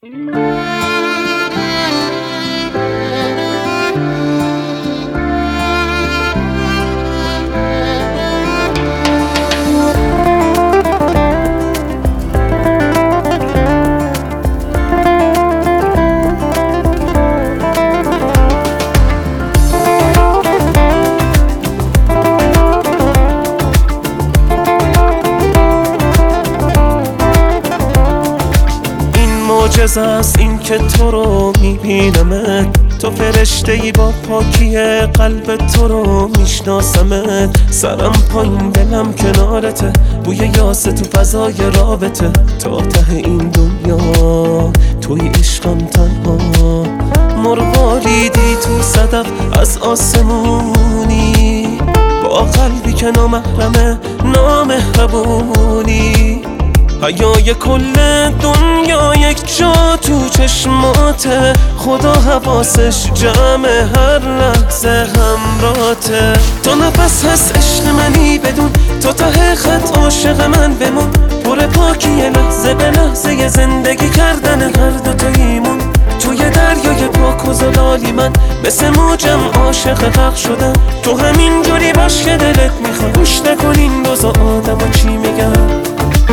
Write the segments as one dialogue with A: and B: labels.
A: معجزه است این که تو رو میبینمت، تو فرشته‌ای با پاکی قلب تو رو میشناسمت. سرم پایین دلم کنارته، بوی یاسه تو فضای رابطه. تا ته این دنیا توی عشقم تنها، مرواریدی تو صدف از آسمونی، با قلبی که نامحرمه نامهربونی. حیای کل دنیا یک جا تو چشماته، خدا حواسش جمع هر لحظه همراته. تو نفس هست عشق منی بدون، تو ته خط عاشق من بمون. پر پاکی لحظه به لحظه زندگی کردن هر دوتاییمون. توی دریای پاک و زلالی من مثل موجم عاشق غرق شدم. تو همین جوری باش که دلت میخواد، گوش نکن این روزا آدم چی میگن.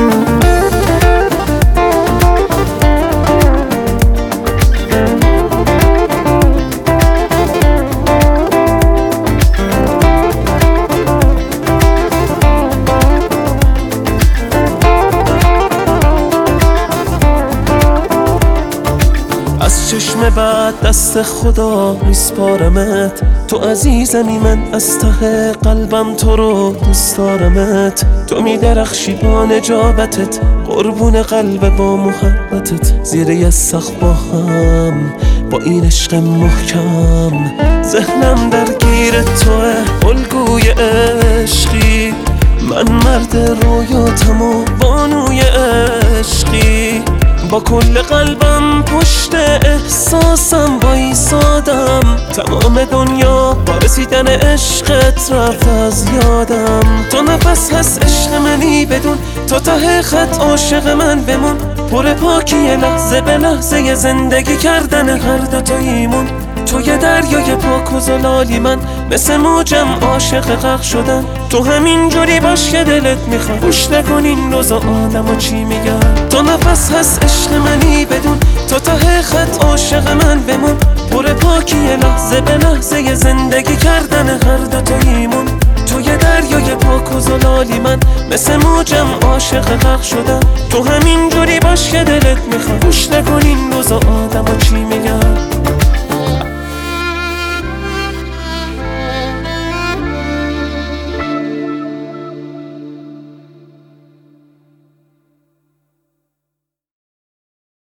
A: از چشم بعد دست خدا میسپارمت، تو عزیزمی من از ته قلبم تو رو دوست دارمت. تو میدرخشی با نجابتت، قربون قلب با محبتت. زیر یه سقف با هم با این عشق محکم، ذهنم درگیر توه الگوی عشقی. من مرد رویاتم و بانوی عشقی، با کل قلبم پشت احساسم بایستادم. تمام دنیا با رسیدن عشقت رفت از یادم. تو نفس هست عشق منی بدون، تو ته خط عاشق من بمون. پر پاکی لحظه به لحظه زندگی کردن هر دوتاییمون. توی دریای پاک و زلالی من مثل موجم عاشق غرق شدم. تو همین جوری باش که دلت میخواد، گوش نکن این روزا آدم چی میگن. تو نفس هست عشق منی بدون، تو ته خط عاشق من بمون. پر پاکی لحظه به لحظه زندگی کردن هر دوتاییمون. توی دریای پاک و زلالی من مثل موجم عاشق غرق شدم. تو همین جوری باش که دلت میخواد، گوش نکن این روزا